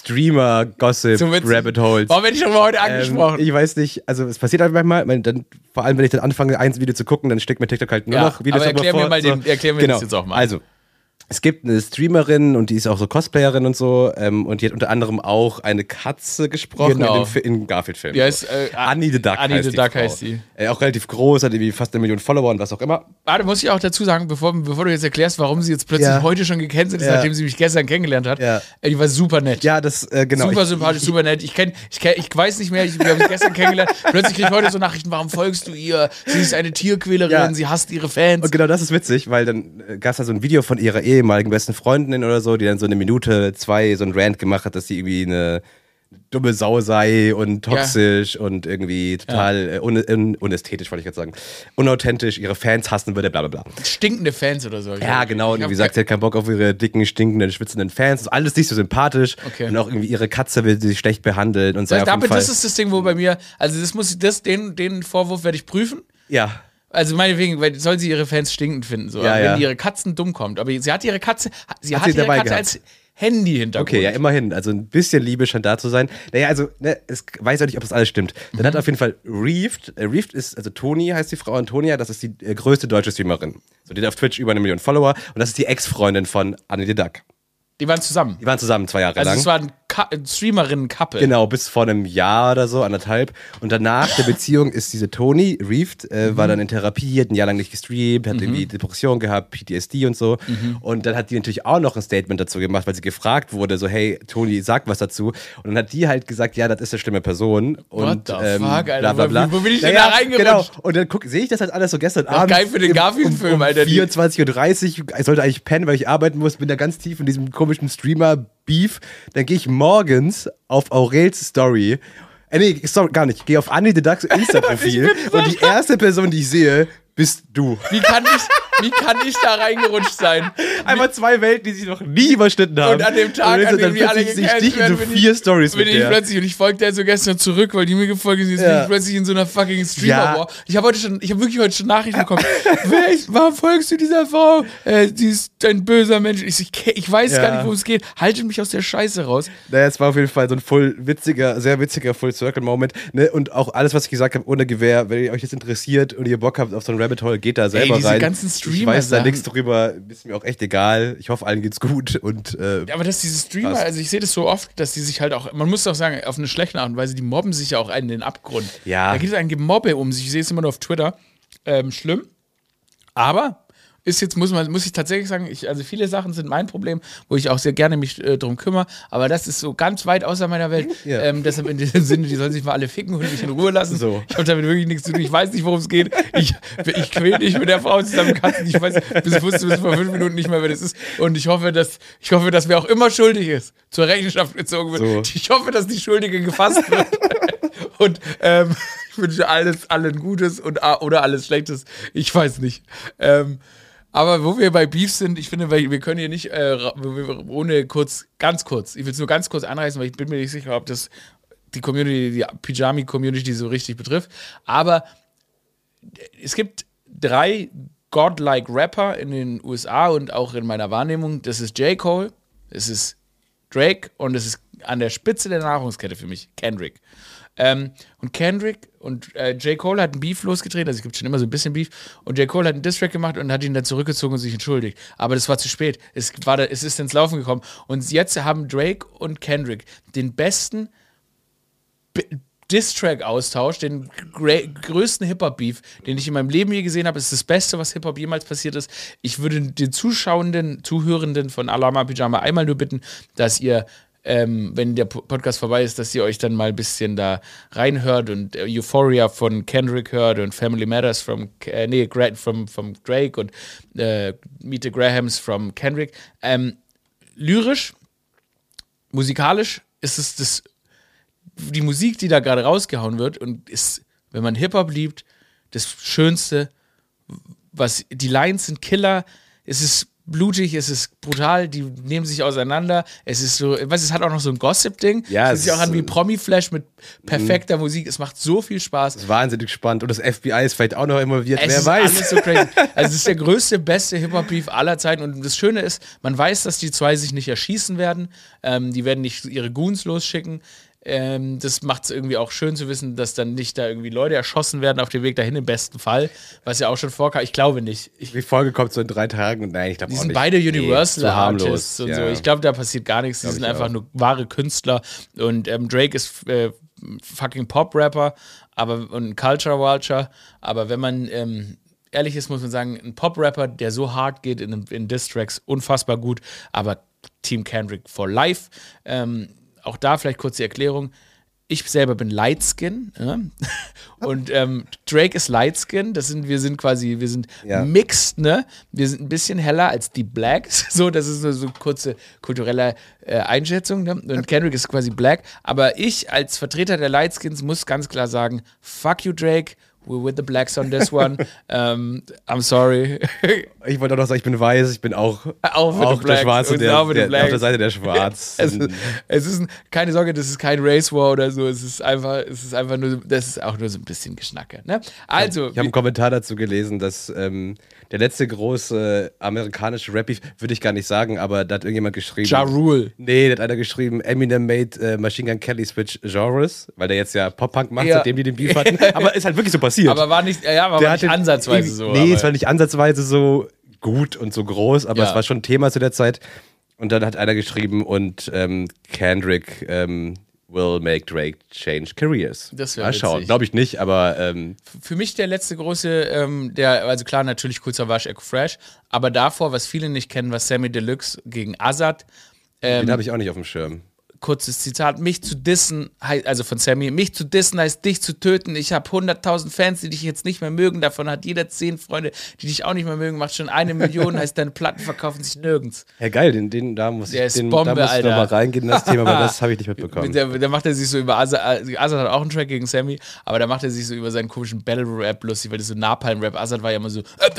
S2: Streamer-Gossip-Rabbit-Holes.
S1: Warum werde ich schon mal heute angesprochen?
S2: Ich weiß nicht, also es passiert halt manchmal, vor allem wenn ich dann anfange, ein Video zu gucken, dann steckt mir TikTok halt nur noch Videos
S1: aber erklär mir
S2: genau.
S1: das jetzt auch mal.
S2: Also, es gibt eine Streamerin und die ist auch so Cosplayerin und so und die hat unter anderem auch eine Katze gesprochen
S1: Genau.
S2: in Garfield-Filmen.
S1: Die heißt
S2: Annie the Duck
S1: Annie
S2: heißt
S1: the
S2: die
S1: Duck
S2: Frau.
S1: heißt die.
S2: Auch relativ groß, hat irgendwie fast 1 Million Follower und was auch immer.
S1: Da muss ich auch dazu sagen, bevor du jetzt erklärst, warum sie jetzt plötzlich
S2: Ja.
S1: heute schon gecancelt ist,
S2: Ja.
S1: nachdem sie mich gestern kennengelernt hat.
S2: Ja.
S1: Die war super nett.
S2: Ja, das, genau.
S1: Super sympathisch, super nett. Ich weiß nicht mehr, wir haben sie gestern kennengelernt. Plötzlich kriege ich heute so Nachrichten, warum folgst du ihr? Sie ist eine Tierquälerin,
S2: Ja.
S1: sie hasst ihre Fans.
S2: Und genau das ist witzig, weil dann gab es da so ein Video von ihrer ehemaligen besten Freundin oder so, die dann so 1 Minute, 2 so ein Rant gemacht hat, dass sie irgendwie eine dumme Sau sei und toxisch und irgendwie total unästhetisch, wollte ich gerade sagen. Unauthentisch, ihre Fans hassen würde, bla bla bla.
S1: Stinkende Fans oder so.
S2: Ja, genau. Und wie gesagt, sie hat keinen Bock auf ihre dicken, stinkenden, schwitzenden Fans. Das ist alles nicht so sympathisch.
S1: Okay.
S2: Und auch irgendwie ihre Katze will sie schlecht behandeln und sei auf jeden Fall.
S1: Das ist das Ding, wo bei mir, also den Vorwurf werde ich prüfen.
S2: Ja.
S1: Also meinetwegen, weil soll sie ihre Fans stinkend finden, so.
S2: Ja,
S1: Aber
S2: ja.
S1: wenn ihre Katzen dumm kommt. Aber sie hat ihre Katze,
S2: sie dabei gehabt?
S1: als Handy-Hintergrund.
S2: Okay, ja, immerhin. Also ein bisschen Liebe scheint da zu sein. Naja, also, es weiß ja nicht, ob das alles stimmt. Dann hat auf jeden Fall Reefed. Reefed ist, also Toni heißt die Frau, Antonia, das ist die größte deutsche Streamerin. So, die hat auf Twitch über 1 Million Follower und das ist die Ex-Freundin von Annie the Duck.
S1: Die waren zusammen.
S2: Die waren zusammen 2 Jahre
S1: Also
S2: lang.
S1: es war ein Streamerinnen-Couple.
S2: Genau, bis vor einem Jahr oder so, 1,5. Und danach der Beziehung ist diese Toni Reeft, war dann in Therapie, hat ein Jahr lang nicht gestreamt, hat irgendwie Depression gehabt, PTSD und so. Und dann hat die natürlich auch noch ein Statement dazu gemacht, weil sie gefragt wurde, so, hey, Toni, sag was dazu. Und dann hat die halt gesagt, ja, das ist eine schlimme Person. Und
S1: What the fuck, Alter?
S2: bla bla bla.
S1: Wo bin ich denn da reingerutscht?
S2: Genau. Und dann sehe ich das halt alles so gestern Abend.
S1: Geil für den Garfield-Film, Alter.
S2: 24:30 Uhr, ich sollte eigentlich pennen, weil ich arbeiten muss, bin da ganz tief in diesem komischen Streamer-Beef. Dann gehe ich morgens auf Aurels Story. Nee, sorry, gar nicht. Ich gehe auf Anni the Ducks Insta-Profil und die erste Person, die ich sehe, bist du.
S1: Wie kann ich da reingerutscht sein?
S2: Einfach zwei Welten, die sich noch nie überschnitten haben.
S1: Und an dem Tag, an dem die alle
S2: dich in so 4 Stories mit der.
S1: Und ich folge der so gestern zurück, weil die mir gefolgt ist. Jetzt bin ich plötzlich in so einer fucking Streamer-War. Ich habe wirklich heute schon Nachrichten bekommen. Warum folgst du dieser Frau? Sie ist ein böser Mensch. Ich weiß gar nicht, worum es geht. Haltet mich aus der Scheiße raus.
S2: Naja, es war auf jeden Fall so ein sehr witziger Full-Circle-Moment. Ne? Und auch alles, was ich gesagt habe, ohne Gewehr, wenn ihr euch das interessiert und ihr Bock habt auf so ein Rabbit Hole, geht da selber
S1: diese
S2: rein.
S1: Ganzen Streamer
S2: ich weiß da nichts drüber, ist mir auch echt egal. Ich hoffe, allen geht's gut. Und,
S1: ja, aber dass diese Streamer,
S2: krass.
S1: also ich sehe das so oft, dass die sich halt auch, man muss auch sagen, auf eine schlechte Art und Weise, die mobben sich ja auch einen in den Abgrund.
S2: Ja.
S1: Da geht es ein Gemobbe um sich. Ich sehe es immer nur auf Twitter. Schlimm. Aber ist jetzt, muss ich tatsächlich sagen, also viele Sachen sind mein Problem, wo ich auch sehr gerne mich drum kümmere, aber das ist so ganz weit außer meiner Welt.
S2: Ja.
S1: Deshalb in diesem Sinne, die sollen sich mal alle ficken und mich in Ruhe lassen.
S2: So.
S1: Ich habe damit wirklich nichts zu tun. Ich weiß nicht, worum es geht. Ich quäl dich mit der Frau zusammen. Ich wusste bis vor 5 Minuten nicht mehr, wer das ist. Und ich hoffe, dass wer auch immer schuldig ist, zur Rechenschaft gezogen wird.
S2: So.
S1: Ich hoffe, dass die Schuldige gefasst wird. Und ich wünsche allen Gutes oder alles Schlechtes. Ich weiß nicht. Aber wo wir bei Beef sind, ich finde, wir können hier nicht ohne ganz kurz, ich will es nur ganz kurz anreißen, weil ich bin mir nicht sicher, ob das die Pyjami-Community so richtig betrifft. Aber es gibt 3 godlike Rapper in den USA und auch in meiner Wahrnehmung. Das ist J. Cole, es ist Drake und es ist an der Spitze der Nahrungskette für mich Kendrick. Und Kendrick und J. Cole hat einen Beef losgetreten, also es gibt schon immer so ein bisschen Beef, und J. Cole hat einen Diss-Track gemacht und hat ihn dann zurückgezogen und sich entschuldigt. Aber das war zu spät. Es ist ins Laufen gekommen. Und jetzt haben Drake und Kendrick den besten Diss-Track-Austausch, den größten Hip-Hop-Beef, den ich in meinem Leben je gesehen habe. Es ist das Beste, was Hip-Hop jemals passiert ist. Ich würde den Zuhörenden von Alarma Pyjama einmal nur bitten, dass ihr wenn der Podcast vorbei ist, dass ihr euch dann mal ein bisschen da reinhört und Euphoria von Kendrick hört und Family Matters vom Drake und Meet the Grahams from Kendrick. Lyrisch, musikalisch ist es die Musik, die da gerade rausgehauen wird und ist, wenn man Hip-Hop liebt, das Schönste, die Lines sind Killer, es ist blutig, es ist brutal, die nehmen sich auseinander, es ist so, es hat auch noch so ein Gossip-Ding,
S2: ja,
S1: es fühlt sich auch an wie Promi-Flash mit perfekter Musik, es macht so viel Spaß.
S2: Das ist wahnsinnig spannend und das FBI ist vielleicht auch noch involviert, wer weiß.
S1: Alles so crazy. Also es ist der größte, beste Hip-Hop-Beef aller Zeiten und das Schöne ist, man weiß, dass die zwei sich nicht erschießen werden, die werden nicht ihre Goons losschicken. Das macht es irgendwie auch schön zu wissen, dass dann nicht da irgendwie Leute erschossen werden auf dem Weg dahin, im besten Fall, was ja auch schon vorkam. Ich glaube nicht.
S2: Die Folge kommt so in 3 Tagen. Nein, ich glaube auch nicht.
S1: Die sind beide Universal-Artists und
S2: ja.
S1: so. Ich glaube, da passiert gar nichts. Die sind einfach nur wahre Künstler. Und Drake ist fucking Pop-Rapper und Culture Vulture. Aber wenn man ehrlich ist, muss man sagen, ein Pop-Rapper, der so hart geht in Diss-Tracks, unfassbar gut. Aber Team Kendrick for life. Auch da vielleicht kurz die Erklärung. Ich selber bin Lightskin, ja? Und Drake ist Lightskin. Wir sind mixed, ne? Wir sind ein bisschen heller als die Blacks. So, das ist so kurze kulturelle Einschätzung. Ne? Und Kendrick ist quasi Black. Aber ich als Vertreter der Lightskins muss ganz klar sagen: Fuck you, Drake. We're with the blacks on this one. I'm sorry.
S2: Ich wollte auch noch sagen, ich bin weiß, ich bin auch
S1: der
S2: Schwarze, auf der Seite der Schwarz.
S1: Es ist keine Sorge, das ist kein Race War oder so. Es ist einfach nur, das ist auch nur so ein bisschen Geschnacke. Ne? Also,
S2: ich habe einen Kommentar dazu gelesen, dass der letzte große amerikanische Rap-Beef, würde ich gar nicht sagen, aber da hat irgendjemand geschrieben.
S1: Ja Rule.
S2: Nee, da hat einer geschrieben, Eminem made Machine Gun Kelly switch genres, weil der jetzt ja Pop-Punk macht, seitdem die den Beef hatten. Aber ist halt wirklich so passiert.
S1: Aber war nicht ansatzweise so.
S2: Nee, es war nicht ansatzweise so gut und so groß, aber es war schon ein Thema zu der Zeit. Und dann hat einer geschrieben und Kendrick will make Drake change careers.
S1: Das wäre
S2: mal schauen.
S1: witzig.
S2: Glaube ich nicht, aber
S1: Für mich der letzte große, also klar, natürlich Cool Savage, Echo Fresh, aber davor, was viele nicht kennen, war Sammy Deluxe gegen Azad.
S2: den habe ich auch nicht auf dem Schirm.
S1: Kurzes Zitat, mich zu dissen, also von Sammy, mich zu dissen heißt dich zu töten. Ich habe 100.000 Fans, die dich jetzt nicht mehr mögen. Davon hat jeder 10 Freunde, die dich auch nicht mehr mögen. Macht schon 1 Million, heißt deine Platten verkaufen sich nirgends.
S2: Ja, geil, da muss
S1: Der
S2: ich
S1: ist Bombe,
S2: noch
S1: Alter.
S2: mal reingehen in das Thema, aber das habe ich nicht mitbekommen.
S1: Da macht er sich so über Azad hat auch einen Track gegen Sammy, aber da macht er sich so über seinen komischen Battle-Rap lustig, weil das so Napalm-Rap, Azad war ja immer so,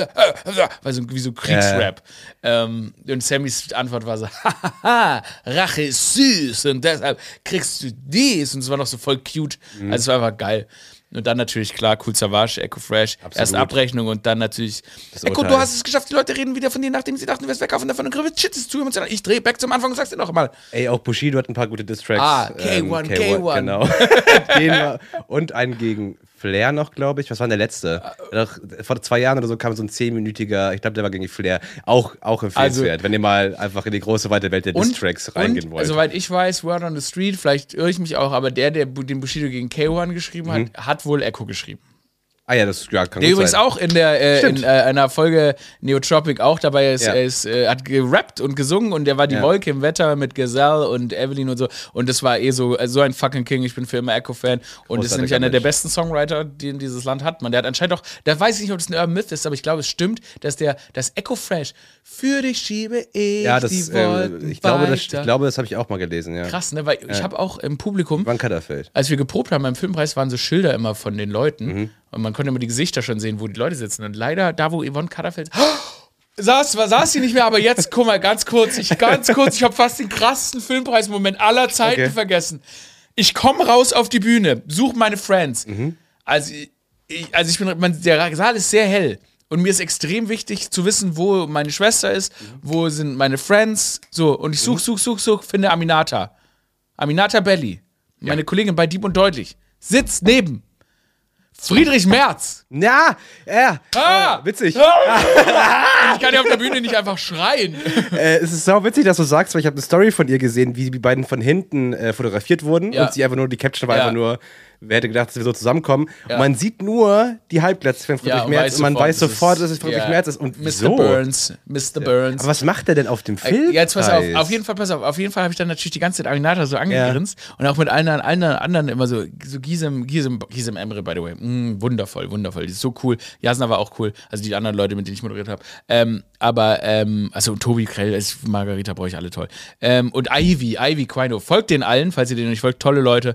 S1: wie so Kriegsrap. Und Sammys Antwort war so, hahaha, Rache ist süß und deshalb kriegst du dies. Und es war noch so voll cute. Also es war einfach geil. Und dann natürlich, klar, Cool Savage, Echo Fresh, erst Abrechnung und dann natürlich, Echo, du hast es geschafft, die Leute reden wieder von dir, nachdem sie dachten, du wirst wegkaufen davon und shit, ist zu emotional. Ich drehe back zum Anfang und sag's dir noch mal.
S2: Ey, auch Bushido hat ein paar gute Diss-Tracks.
S1: K1.
S2: Genau. Und einen gegen Flair noch, glaube ich. Was war denn der letzte? Vor 2 Jahren oder so kam so ein 10-minütiger, ich glaube, der war gegen Flair. Auch empfehlenswert, wenn ihr mal einfach in die große, weite Welt der Diss-Tracks reingehen wollt.
S1: Soweit ich weiß, Word on the Street, vielleicht irre ich mich auch, aber der den Bushido gegen K1 geschrieben hat wohl Echo geschrieben.
S2: Ah ja, das kann
S1: Der
S2: gut
S1: übrigens
S2: sein.
S1: auch in einer Folge Neotropic auch dabei ist, hat gerappt und gesungen und der war die Wolke im Wetter mit Gazelle und Evelyn und so und das war so ein fucking King, ich bin für immer Echo-Fan und das ist nämlich einer der besten Songwriter, den dieses Land hat. Der hat anscheinend auch, da weiß ich nicht, ob das ein Urban Myth ist, aber ich glaube, es stimmt, dass das Echo Fresh für dich schiebe ich die Wolken
S2: ich glaube, das habe ich auch mal gelesen, ja.
S1: Krass, ne, weil ich habe auch im Publikum,
S2: Van Katterfeld.
S1: als wir geprobt haben beim Filmpreis, waren so Schilder immer von den Leuten und man konnte immer die Gesichter schon sehen, wo die Leute sitzen. Und leider, da wo Yvonne Katterfeld saß sie nicht mehr, aber jetzt, guck mal, ganz kurz, ich habe fast den krassesten Filmpreismoment aller Zeiten vergessen. Ich komme raus auf die Bühne, suche meine Friends. Also der Saal ist sehr hell. Und mir ist extrem wichtig zu wissen, wo meine Schwester ist, wo sind meine Friends. So, und ich such, finde Aminata. Aminata Belli, meine Kollegin bei Dieb und Deutlich, sitzt neben Friedrich Merz.
S2: Ja, witzig.
S1: Und ich kann ja auf der Bühne nicht einfach schreien.
S2: Es ist sau witzig, dass du sagst, weil ich habe eine Story von ihr gesehen, wie die beiden von hinten fotografiert wurden und sie einfach nur, die Caption war einfach nur, wer hätte gedacht, dass wir so zusammenkommen. Ja. Und man sieht nur die Halbglatze von Friedrich Merz und man weiß sofort, dass es Friedrich Merz ist. Und
S1: Mr. Burns.
S2: Aber was macht er denn auf dem Film?
S1: Jetzt pass auf jeden Fall habe ich dann natürlich die ganze Zeit Aminata so angegrinst und auch mit allen anderen immer so Gisem Emre, by the way. Wundervoll. Die ist so cool. Jasna war auch cool. Also die anderen Leute, mit denen ich moderiert habe. Also Tobi Krell, Margarita brauche ich alle toll. Und Ivy Quino. Folgt den allen, falls ihr denen nicht folgt. Tolle Leute.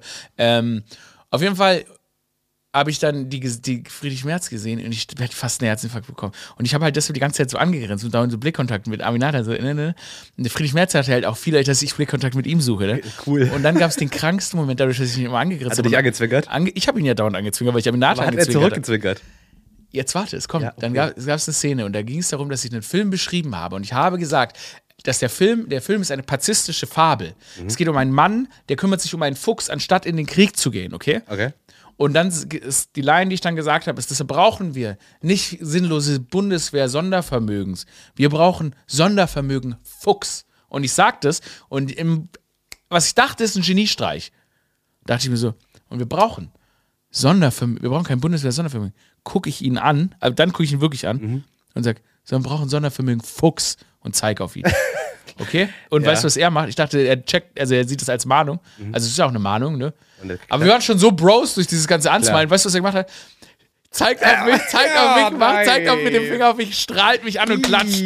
S1: Auf jeden Fall habe ich dann die Friedrich Merz gesehen und ich hätte fast einen Herzinfarkt bekommen. Und ich habe halt deshalb die ganze Zeit so angegrenzt und da so Blickkontakt mit Aminata. So, Und der Friedrich Merz hatte halt auch viel, dass ich Blickkontakt mit ihm suche. Ne?
S2: Cool.
S1: Und dann gab es den kranksten Moment, dadurch, dass ich ihn immer angegrenzt habe.
S2: Hat er dich angezwinkert?
S1: Ich habe ihn ja dauernd angezwinkert, weil ich Aminata
S2: angezwinkert habe. Hat er zurückgezwinkert?
S1: Jetzt warte, es kommt.
S2: Ja, okay.
S1: Dann gab es eine Szene und da ging es darum, dass ich einen Film beschrieben habe und ich habe gesagt, dass der Film ist eine pazifistische Fabel. Es geht um einen Mann, der kümmert sich um einen Fuchs, anstatt in den Krieg zu gehen, okay?
S2: Okay.
S1: Und dann ist die Line, die ich dann gesagt habe, ist, deshalb brauchen wir nicht sinnlose Bundeswehr-Sondervermögens. Wir brauchen Sondervermögen Fuchs. Und ich sag das und was ich dachte, ist ein Geniestreich. Dachte ich mir so, und wir brauchen Sondervermögen, wir brauchen kein Bundeswehr-Sondervermögen. Gucke ich ihn an, also dann gucke ich ihn wirklich an und sag, wir brauchen Sondervermögen Fuchs und zeig auf ihn. Okay? Und weißt du, was er macht? Ich dachte, er sieht das als Mahnung. Also es ist ja auch eine Mahnung, ne? Aber wir waren schon so Bros durch dieses ganze Ansmalen. Weißt du, was er gemacht hat? Zeigt auf mich, zeigt auf mit dem Finger auf mich, strahlt mich an und klatscht.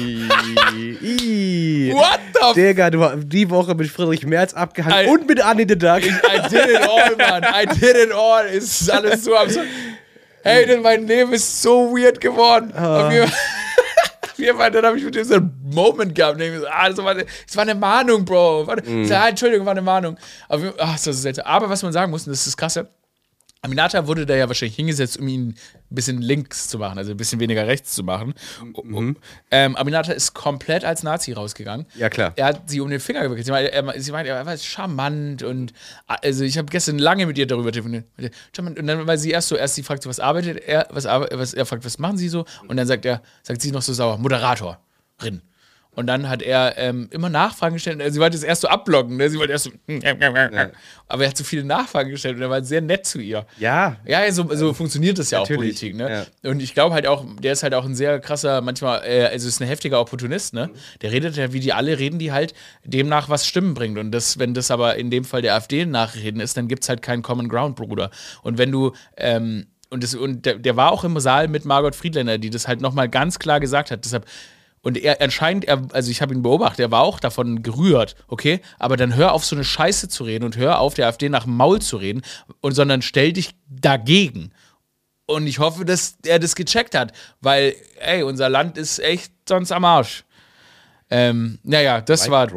S1: What the
S2: Digga, du hast die Woche mit Friedrich Merz abgehangen und mit Annie the Duck.
S1: I did it all, Mann. I did it all. Es ist alles so absurd. Hey, denn mein Leben ist so weird geworden. Auf jeden Fall, dann habe ich mit dem so einen Moment gehabt. Das war eine Mahnung, Bro. Entschuldigung, war eine Mahnung. Das ist seltsam. Aber was man sagen muss, und das ist das Krasse, Aminata wurde da ja wahrscheinlich hingesetzt, um ihn ein bisschen links zu machen, also ein bisschen weniger rechts zu machen. Aminata ist komplett als Nazi rausgegangen.
S2: Ja, klar.
S1: Er hat sie um den Finger gewickelt. Sie meinte, er war charmant und also ich habe gestern lange mit ihr darüber telefoniert. Und dann, weil sie erst sie fragt so, was arbeitet er, er fragt, was machen sie so? Und dann sagt sie noch so sauer, Moderatorin. Und dann hat er immer Nachfragen gestellt. Sie wollte es erst so abblocken, ne? Sie wollte erst so. Aber er hat so viele Nachfragen gestellt und er war sehr nett zu ihr.
S2: Ja.
S1: Ja, so funktioniert das ja
S2: Natürlich,
S1: auch Politik, ne?
S2: ja.
S1: Und ich glaube halt auch, der ist halt auch ein sehr krasser, manchmal, also ist ein heftiger Opportunist, ne? Der redet ja, wie die alle reden, die halt demnach was Stimmen bringt. Und das, wenn das aber in dem Fall der AfD nachreden ist, dann gibt's halt keinen Common Ground, Bruder. Und wenn du, der war auch im Saal mit Margot Friedländer, die das halt nochmal ganz klar gesagt hat. Deshalb. Und er anscheinend, also ich habe ihn beobachtet, er war auch davon gerührt, okay? Aber dann hör auf, so eine Scheiße zu reden und hör auf, der AfD nach dem Maul zu reden, sondern stell dich dagegen. Und ich hoffe, dass er das gecheckt hat, weil, ey, unser Land ist echt sonst am Arsch. Naja, das war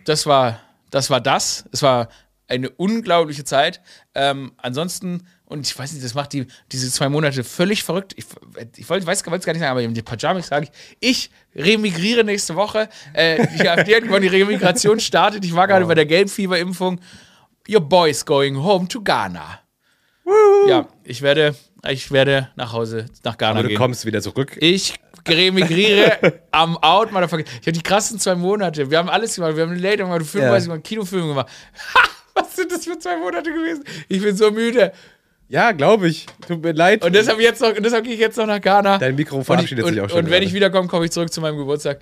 S1: das. Es war eine unglaubliche Zeit. Ansonsten, und ich weiß nicht, das macht diese 2 Monate völlig verrückt. Ich wollte es gar nicht sagen, aber in den Pyjamas sage ich remigriere nächste Woche. Die AfD hat gewonnen, die Remigration startet. Ich war gerade bei der Gelbfieberimpfung. Your boy's going home to Ghana. Woo. Ja, ich werde nach Hause, nach Ghana
S2: Aber du
S1: gehen.
S2: kommst wieder zurück.
S1: Ich remigriere am Out, Motherfucker. Ich habe die krassen 2 Monate. Wir haben alles gemacht. Wir haben eine Late gemacht, Filmreise gemacht, Kinofilme gemacht. Was sind das für 2 Monate gewesen? Ich bin so müde.
S2: Ja, glaube ich. Tut mir leid.
S1: Und deshalb gehe ich jetzt noch nach Ghana.
S2: Dein Mikro verabschiedet sich auch schon.
S1: Und wenn ich wiederkomme, komme ich zurück zu meinem Geburtstag.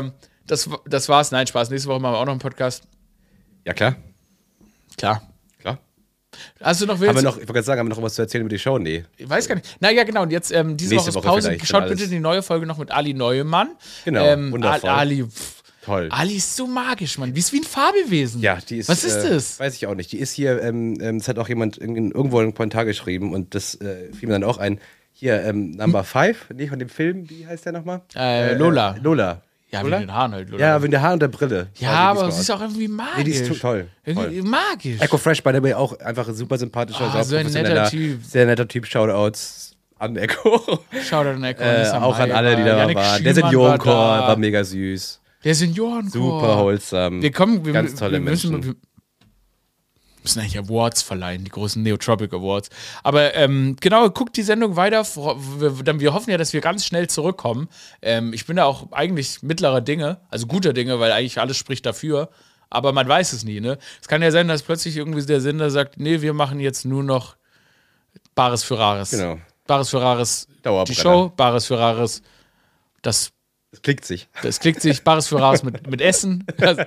S1: Das war's. Nein, Spaß. Nächste Woche machen wir auch noch einen Podcast.
S2: Ja, klar.
S1: Klar. Hast du noch
S2: Ich wollte gerade sagen, haben wir noch was zu erzählen über die Show? Nee.
S1: Ich weiß gar nicht. Na ja, genau. Und jetzt diese Woche ist Pause. Schaut bitte die neue Folge noch mit Ali Neumann.
S2: Genau, wundervoll.
S1: Ali,
S2: Toll.
S1: Ali ist so magisch, Mann. Die ist wie ein Fabelwesen.
S2: Ja, die ist.
S1: Was ist das?
S2: Weiß ich auch nicht. Die ist hier, das hat auch jemand irgendwo einen Kommentar geschrieben und das fiel mir dann auch ein. Hier, Number 5, nee, von dem Film, wie heißt der nochmal?
S1: Lola.
S2: Lola.
S1: Ja,
S2: Lola?
S1: mit den Haaren halt. Lola.
S2: Ja, mit den Haaren und der Brille.
S1: Ja, aber sie ist auch irgendwie magisch.
S2: Nee, die ist toll.
S1: Irgendwie magisch.
S2: Echo Fresh, by the way, auch einfach ein super sympathischer,
S1: so ein netter Typ.
S2: Sehr netter Typ. Shoutouts an Echo.
S1: Shoutout an Echo.
S2: Auch an alle, die da waren. Der Seniorenchor war mega süß.
S1: Der Seniorenchor.
S2: Super wholesome.
S1: Ganz
S2: tolle Menschen.
S1: Wir müssen eigentlich Awards verleihen, die großen Neotropic Awards. Aber genau, guckt die Sendung weiter. Wir hoffen ja, dass wir ganz schnell zurückkommen. Ich bin da auch eigentlich mittlerer Dinge, also guter Dinge, weil eigentlich alles spricht dafür. Aber man weiß es nie, ne? Es kann ja sein, dass plötzlich irgendwie der Sender sagt, nee, wir machen jetzt nur noch Bares für Rares.
S2: Genau.
S1: Bares für Rares, die Show, Bares für Rares, das
S2: klickt sich.
S1: Das klickt sich, Bares für Rares mit Essen.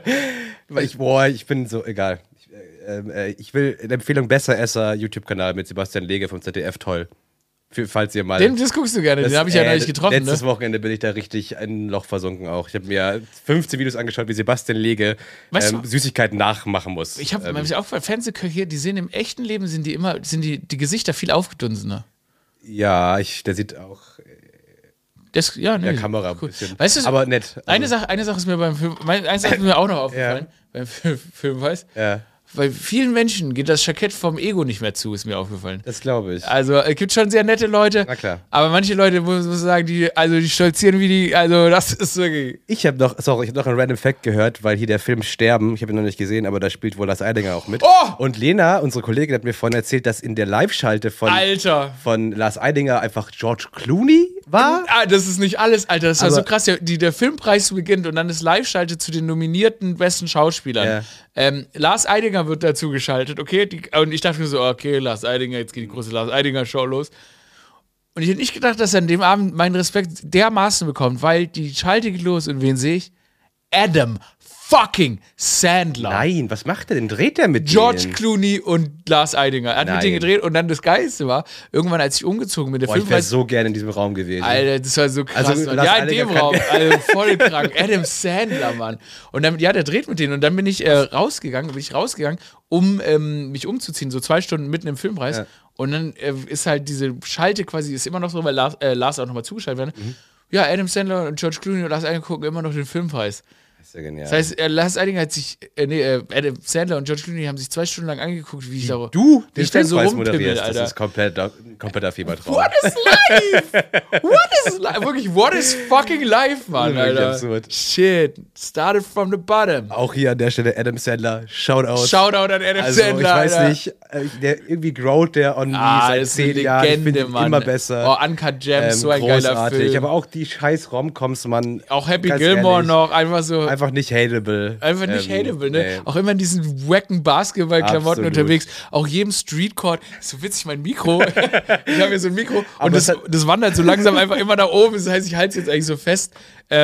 S2: Ich bin so, egal. Ich will eine Empfehlung Besseresser YouTube-Kanal mit Sebastian Lege vom ZDF, toll. Falls ihr mal.
S1: Das guckst du gerne, den habe ich ja neulich getroffen.
S2: Letztes Wochenende bin ich da richtig in ein Loch versunken auch. Ich habe mir 15 Videos angeschaut, wie Sebastian Lege Süßigkeiten nachmachen muss.
S1: Ich habe auch Fernsehköche, die sehen im echten Leben, sind die Gesichter viel aufgedunsener.
S2: Ja, der sieht auch der Kamera
S1: cool.
S2: ein bisschen.
S1: Weißt du,
S2: aber nett. Also,
S1: eine Sache ist mir beim Film, auch noch aufgefallen, beim Film, weißt du?
S2: Ja.
S1: Weil vielen Menschen geht das Jackett vom Ego nicht mehr zu, ist mir aufgefallen.
S2: Das glaube ich.
S1: Also, es gibt schon sehr nette Leute.
S2: Na klar.
S1: Aber manche Leute, muss man sagen, die stolzieren wie die, also das ist wirklich.
S2: Ich habe noch einen Random Fact gehört, weil hier der Film Sterben, ich habe ihn noch nicht gesehen, aber da spielt wohl Lars Eidinger auch mit.
S1: Oh!
S2: Und Lena, unsere Kollegin, hat mir vorhin erzählt, dass in der Live-Schalte von Lars Eidinger einfach George Clooney war.
S1: Das ist nicht alles, Alter. Das war so krass. Der Filmpreis beginnt und dann ist Live-Schalte zu den nominierten besten Schauspielern.
S2: Ja.
S1: Lars Eidinger wird dazu geschaltet, okay? Und ich dachte mir so, okay, Lars Eidinger, jetzt geht die große Lars Eidinger-Show los. Und ich hätte nicht gedacht, dass er an dem Abend meinen Respekt dermaßen bekommt, weil die Schalte geht los und wen sehe ich? Adam fucking Sandler.
S2: Nein, was macht er denn? Dreht er mit
S1: George
S2: denen?
S1: Clooney und Lars Eidinger. Er hat mit denen gedreht und dann das Geilste war, irgendwann als ich umgezogen bin, der Film
S2: ich wäre so gerne in diesem Raum gewesen.
S1: Alter, das war so krass.
S2: Also,
S1: ja, in dem Raum. Also voll krank. Adam Sandler, Mann. Und dann, der dreht mit denen und dann bin ich rausgegangen, um mich umzuziehen, so 2 Stunden mitten im Filmpreis. Ja. Und dann ist halt diese Schalte quasi, ist immer noch so, weil Lars auch nochmal zugeschaltet wird. Ja, Adam Sandler und George Clooney und Lars Eidinger gucken immer noch den Filmpreis.
S2: Das ist ja genial.
S1: Das heißt, Lars Eidinger hat sich, Adam Sandler und George Clooney haben sich 2 Stunden lang angeguckt, wie ich da
S2: Du den
S1: ich da so
S2: Filmpreis
S1: rumpimmel,
S2: moderierst,
S1: Alter.
S2: das ist kompletter Fiebertraum.
S1: What is life? What is life? Wirklich, what is fucking life, Mann,
S2: Wirklich
S1: Alter?
S2: absurd.
S1: Shit. Started from the bottom.
S2: Auch hier an der Stelle Adam Sandler, Shoutout.
S1: Shoutout an Adam
S2: Also,
S1: Sandler,
S2: ich weiß
S1: Alter.
S2: nicht, irgendwie growt der on me seit
S1: das ist eine
S2: 10 Jahren. Ich
S1: Legende,
S2: finde ihn
S1: Mann.
S2: immer besser.
S1: Oh, Uncut Gems, so ein geiler
S2: großartig.
S1: Film.
S2: Aber auch die scheiß Romcoms, Mann.
S1: Auch Happy
S2: ganz
S1: Gilmore
S2: ehrlich,
S1: noch, einfach so.
S2: Einfach nicht hateable.
S1: Einfach nicht hateable, ne?
S2: nee.
S1: Auch immer in diesen wacken Basketball-Klamotten
S2: Absolut.
S1: unterwegs. Auch jedem Streetcourt. So witzig, mein Mikro. Ich habe hier so ein Mikro
S2: Aber
S1: und
S2: es
S1: das wandert so langsam einfach immer nach oben. Das heißt, ich halte es jetzt eigentlich so fest.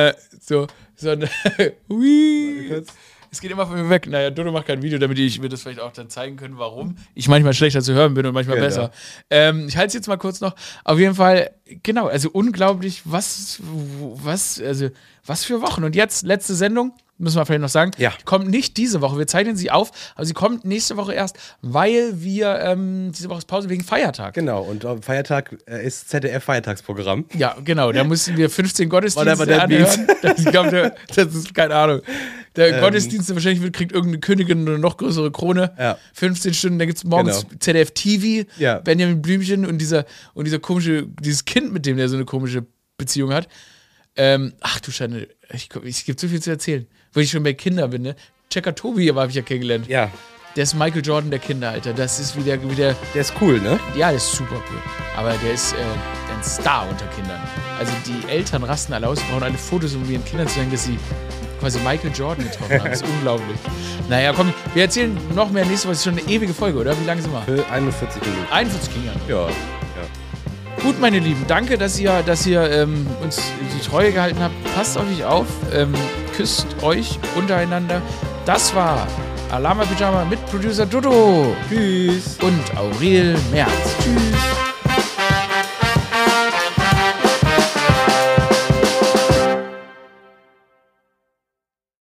S1: Hui. Es geht immer von mir weg. Naja, Dodo macht kein Video, damit ich mir das vielleicht auch dann zeigen können, warum ich manchmal schlechter zu hören bin und manchmal
S2: Genau.
S1: besser. Ich halte es jetzt mal kurz noch. Auf jeden Fall, genau, also unglaublich, was für Wochen. Und jetzt, letzte Sendung, müssen wir vielleicht noch sagen,
S2: Ja.
S1: kommt nicht diese Woche, wir zeichnen sie auf, aber sie kommt nächste Woche erst, weil wir, diese Woche ist Pause wegen Feiertag.
S2: Genau, und am Feiertag ist ZDF-Feiertagsprogramm.
S1: Ja, genau, da mussten wir 15 Gottesdienste
S2: Whatever that
S1: anhören. Ich glaube, das ist keine Ahnung. Der
S2: Ähm.
S1: Gottesdienst, der wahrscheinlich kriegt irgendeine Königin eine noch größere Krone.
S2: Ja.
S1: 15 Stunden, da gibt es morgens
S2: Genau.
S1: ZDF TV,
S2: Ja.
S1: Benjamin Blümchen und dieser komische, dieses Kind, mit dem der so eine komische Beziehung hat. Ach du Schande, es gibt so viel zu erzählen. Weil ich schon bei Kindern bin, ne? Checker Tobi habe ich ja kennengelernt.
S2: Ja,
S1: Der ist Michael Jordan der Kinder, Alter. Das ist wieder
S2: der ist cool, ne?
S1: ja, der ist super cool. Aber der ist ein Star unter Kindern. Also die Eltern rasten alle aus, brauchen alle Fotos, um ihren Kindern zu sagen, dass sie quasi Michael Jordan getroffen haben. Das ist unglaublich. Naja, komm, wir erzählen noch mehr nächste Woche. Das ist schon eine ewige Folge, oder? Wie lange sind wir?
S2: Für 41 Minuten.
S1: 41 ging ja noch.
S2: Ja.
S1: Gut, meine Lieben, danke, dass ihr uns die Treue gehalten habt. Passt auf euch auf, küsst euch untereinander. Das war Alarma Pyjama mit Producer Dodo
S2: Tschüss.
S1: und Aurel Merz. Tschüss.